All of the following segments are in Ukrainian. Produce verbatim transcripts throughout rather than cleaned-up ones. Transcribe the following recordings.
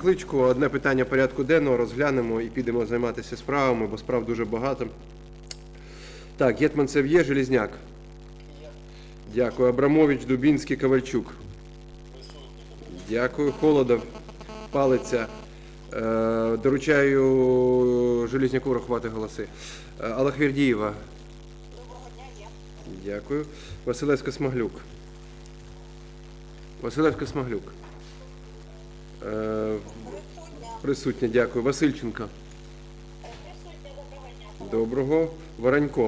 кличку. Одне питання порядку денного розглянемо і підемо займатися справами, бо справ дуже багато. Так, Гетманцев є, Железняк. Дякую. Абрамович, Дубінський, Ковальчук. Дякую. Холодов, Палиця. Е, Доручаю Железняку рахувати голоси. Е, Аллахвердієва. Доброго дня, є. Дякую. Василевська-Смаглюк. Василевська-Смаглюк. Е, Присутня. Присутня, дякую. Васильченко. Присутня, доброго дня. Доброго. Воронько.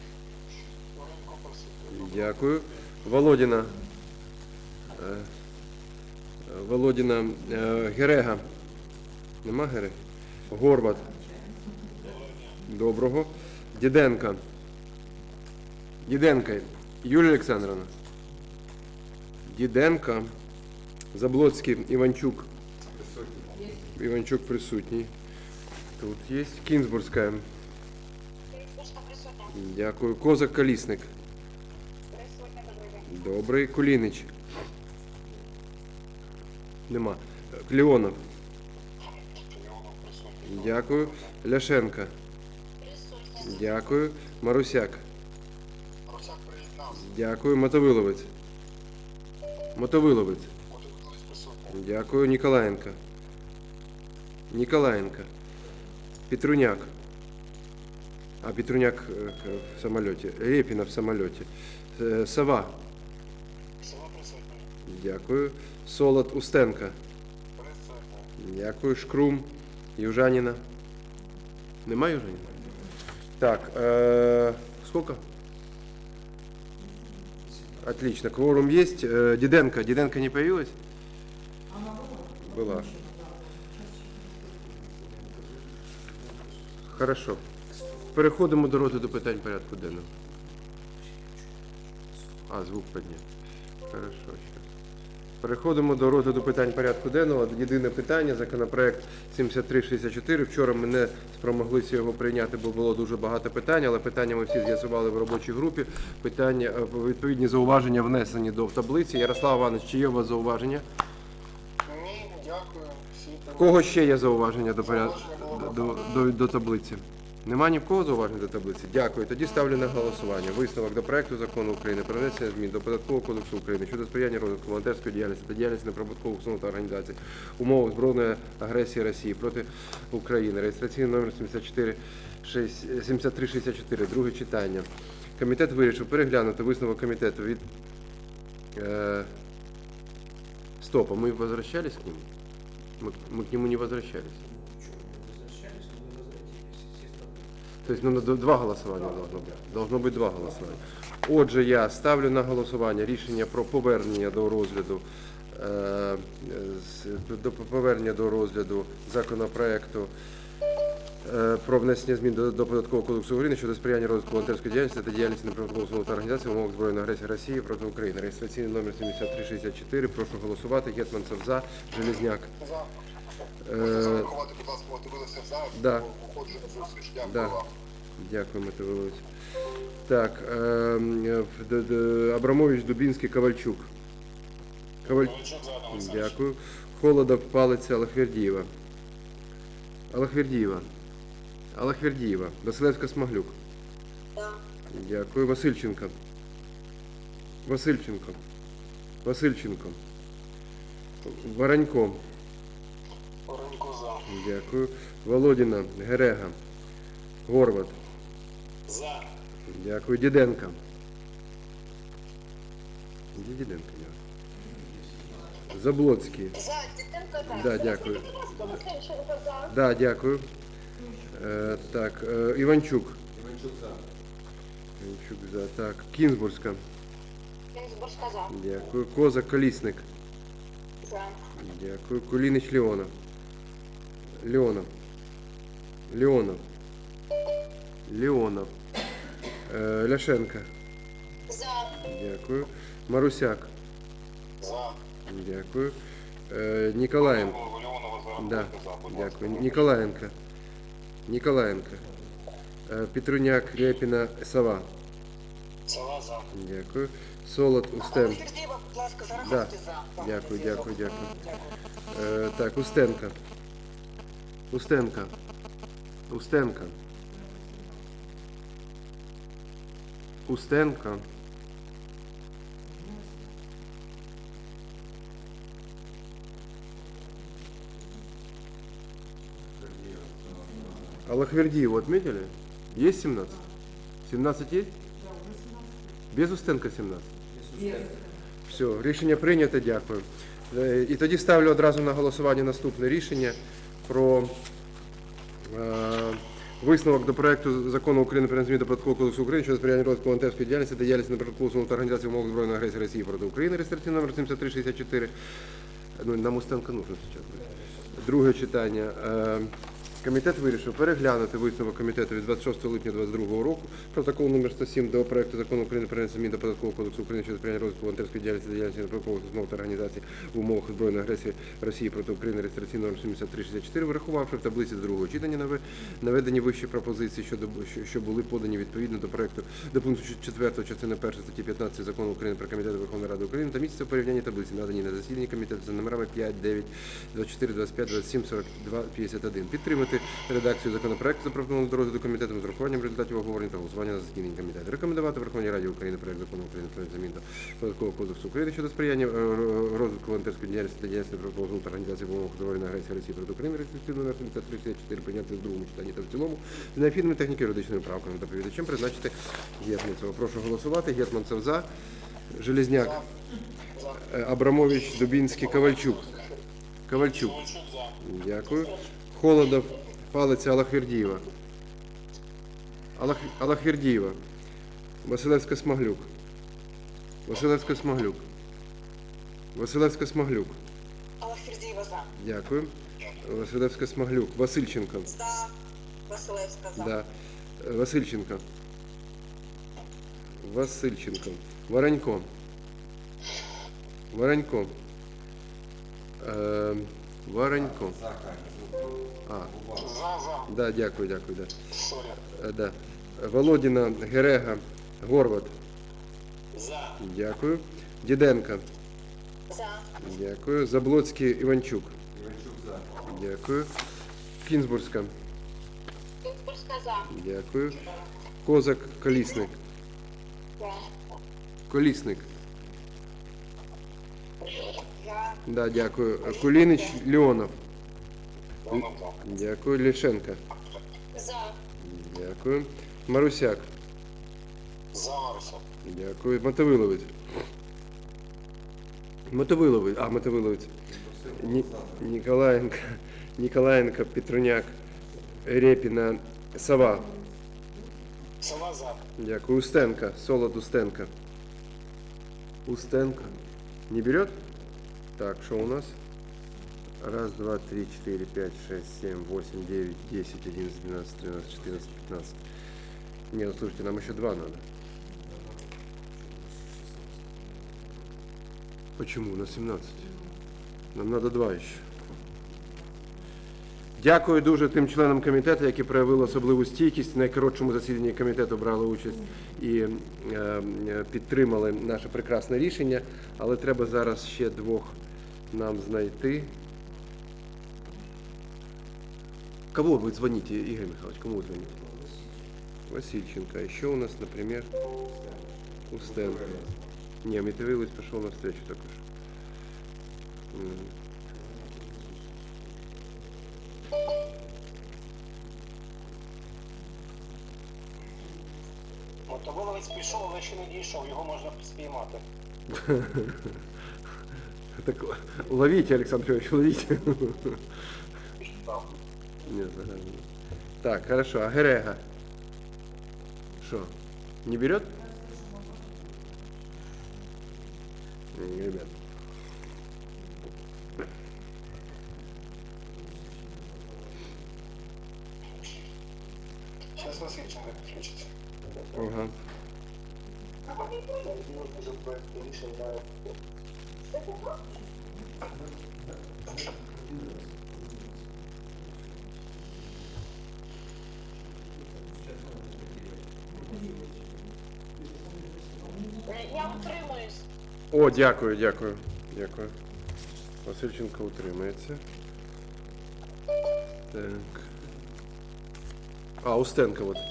Дякую. Володіна. Е, Володіна. Е, Герега. Нема Гереги? Горват. Доброго. Діденко. Діденко. Юлія Олександровна. Діденко. Заблоцький, Іванчук. Іванчук присутній. Тут є. Кінзбурська. Кінзбурська присутня. Дякую. Козак, Колісник. Присутня, добрий день. Добрий. Кулінич. Нема. Клеонов. Дякую. Ляшенко. Присутня. Дякую. Марусяк. Русяк приєднався. Дякую. Мотовиловець. Мотовиловець. Мотовиловець присутній. Дякую. Ніколаєнко. Ніколаєнко. Петруняк. А, Петруняк е, в самоліті. Рєпіна в самоліті. Е, Сова. Села присутній. Дякую. Солод, Устенко. Присутній. Дякую. Шкрум. Южаніна. Нема Южаніна? Так. Э, сколько? Отлично. Кворум есть. Э, Диденко. Диденко не появилась? Была. Хорошо. Переходимо до розгляду питань порядку денного. А, звук підняв. Хорошо. Щас. Переходимо до розгляду питань порядку денного. Єдине питання, законопроект сімдесят три шістдесят чотири. Вчора ми не спромоглися його прийняти, бо було дуже багато питань, але питання ми всі з'ясували в робочій групі. Питання, відповідні зауваження внесені до таблиці. Ярослав Іванович, чи є у вас зауваження? Ні, дякую. Всі В кого ще є зауваження до, поряд... до, до, до таблиці? Нема ні в кого зауважень до таблиці? Дякую. Тоді ставлю на голосування. Висновок до проекту закону України про внесення змін до Податкового кодексу України щодо сприяння розвитку волонтерської діяльності та діяльності неприбуткових установ та організацій в умовах збройної агресії Росії проти України. Реєстраційний номер сімдесят три шістдесят чотири. Друге читання. Комітет вирішив переглянути висновок комітету від... Е... Стоп, а ми возвращались к нему? Мы, мы к нему не возвращались. То есть ну, два голосування должно бути. Должно бути два голосування. Отже, я ставлю на голосування рішення про повернення до розгляду е, до повернення до розгляду законопроекту е, про внесення змін до, до Податкового кодексу України щодо сприяння розвитку волонтерської діяльності та діяльності неприбуткових установ та організацій в умовах збройної агресії Росії проти України. Реєстраційний номер сімдесят три шістдесят чотири. Прошу голосувати. Гетманцев за. Железняк. за. Е, Можете зарахувати, будь ласка, мотивилися за. Да. Виходжу на зустріч. Дякую Да. вам. Дякую, Мотивилович. Так, е, д- д- Абрамович, Дубінський, Ковальчук. Коваль... Дякую. Холодов, Палиця, Аллахвердієва. Аллахвердієва. Аллахвердієва. Василевська-Смаглюк. Да. Дякую. Васильченко. Васильченко. Васильченко. Воронько. Воронько за. Дякую. Володіна, Герега. Горват. За. Дякую. Діденко. Де Діденко? Заблоцький. За, Діденко, Да, за. дякую. Будь ласка, Васильченко, за. Да, дякую. Е, так, е, Іванчук. Іванчук за. Іванчук за. Так, Кінзбурська. Кінзбурська, за. Дякую. Козак, Колісник. За. Дякую. Кулінич, Леонов. Леонов. Леонов. Леонов. Е, Ляшенко. За. Дякую. Марусяк. За. Дякую. Е, Ніколаєнко. Леонова Да, за. Будь ласка. дякую. Ніколаєнко. Ніколаєнко. Е, Петруняк, Рєпіна, Сова. Села за. Дякую. Солод, Устенко. Фердієва, будь ласка, Да. зарахуйте за. Дякую, дякую, дякую. Е, так, Устенка. Устенка. Устенка. Устенка. Аллахвердиеву отметили? Есть семнадцать? семнадцать есть? Без Устенка семнадцать? Все, рішення прийнято, дякую. Е, І тоді ставлю одразу на голосування наступне рішення про е, висновок до проекту закону України про зміни до Податкового кодексу України щодо сприяння розвитку волонтерської діяльності та діяльності неподаткових установ та організацій в умовах збройної агресії Росії проти України, реєстраційний номер сімдесят три шістдесят чотири. Ну, нам Устенко нужно зараз. Друге читання. Е, Комітет вирішив переглянути висновок комітету від двадцять шостого липня двадцять другого року, протокол номер сто сім до проекту закону України про зміни до Податкового кодексу України щодо сприяння розвитку волонтерської діяльності та діяльності неподаткових установ та організацій в умовах збройної агресії Росії проти України, реєстраційний номер сімдесят три шістдесят чотири, врахувавши в таблиці до другого читання наве- наведені вищі пропозиції, що, що, що були подані відповідно до проекту до пункту четвертого частини першої статті п'ятнадцять закону України про комітети Верховної Ради України та місяця в порівнянні таблиці, надані на засіданні комітету за номерами п'ять, дев'ять, двадцять чотири, двадцять п'ять, двадцять сім, сорок два, п'ятдесят один. Підтримати редакцію законопроекту, запропонованого до розгляду комітетом з урахуванням результатів обговорення та голосування на засіданні комітету. Рекомендувати Верховній Раді України проект закону України про змін до Податкового кодексу України щодо сприяння е, розвитку волонтерської діяльності та діяльності неподаткових та організацій в умовах збройної агресії Росії проти України, реєстраційний номер сімдесят три шістдесят чотири, прийняти в другому читанні та в цілому з необхідними техніко-юридичними правками. Доповідачем призначити Гетманцева. Прошу голосувати. Гетманцев за. Железняк. Е, Абрамович, Дубінський, Ковальчук. Ковальчук. Ковальчук за. Дякую. Холодов, Палиця, Аллахвердієва. Аллах... Аллахвердієва. Василевська, Смаглюк. Василевська, Смаглюк. Василевська, Смаглюк. Алла Фердієва за. Дякую. Василевська, Смаглюк. Васильченко. За. Василевська за. Да. Васильченко. Васильченко. Воронько. Воронько. Е... Воронько. А, За, за. да, дякую, дякую, да. Сорі. Е, да. Володіна, Герега, Горват. За. Дякую. Діденко. За. Дякую. Заблоцький, Іванчук. Дякую. Кінзбурська. Кінзбурська за. Дякую. Козак, Колісник. За. Колісник. За. Да, дякую. Кулінич, Леонов. Воно за. Дякую. Лішенко. За. Дякую. Марусяк. За Маруся. Дякую. Мотовиловець. Мотовиловець. А, Мотовиловець. Ні... Ніколаєнко. Ніколаєнко, Петруняк. Репіна. Сова. Сова за. Дякую. Устенко. Солод Устенко. Устенко. Не берет? Так, что у нас? Раз, два, три, четыре, пять, шесть, семь, восемь, девять, десять, одиннадцать, двенадцать, тринадцать, четырнадцать, пятнадцать. Не, ну слушайте, нам еще два надо. Почему? На семнадцать. Нам надо два ще. Дякую дуже тим членам комітету, які проявили особливу стійкість. В найкоротшому засіданні комітету брали участь і е, е, підтримали наше прекрасне рішення. Але треба зараз ще двох нам знайти. Кого вы звоните, Игорь Михайлович? Кому вы звоните? Васильченко. А еще у нас, например, Устенко. Не, Митовилович пошел навстречу також. М. Мотовиловець пішов, але ще не дійшов, його можна спіймати. Так ловите, Александр Федорович, ловите. Нет, заранее. Так, хорошо. А Герега? Что? Не берет? Не, ребят. Зараз Васильченко підключиться. Ага. Я утримуюсь. О, дякую, дякую, дякую. Васильченко утримується. Так. А, Устенко от.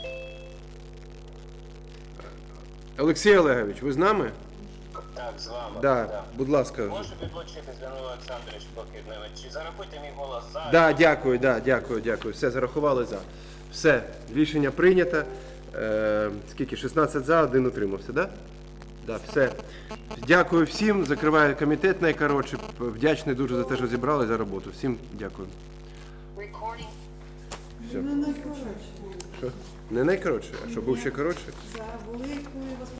Олексій Олегович, ви з нами? Так, з вами. Да, будь ласка. Можу відлучитись, Данило Олександрович, поки не чи зарахуйте мій голос за. Да, дякую, да, дякую, дякую. Все, зарахували за. Все, рішення прийнято. Е, скільки? шістнадцять за, один утримався, да? Да, все. Дякую всім. Закриваю комітет найкоротше. Вдячний дуже за те, що зібрали за роботу. Всім дякую. Recording. Все. Не найкоротше. Що? Не найкоротше, а що був ще коротше? За великою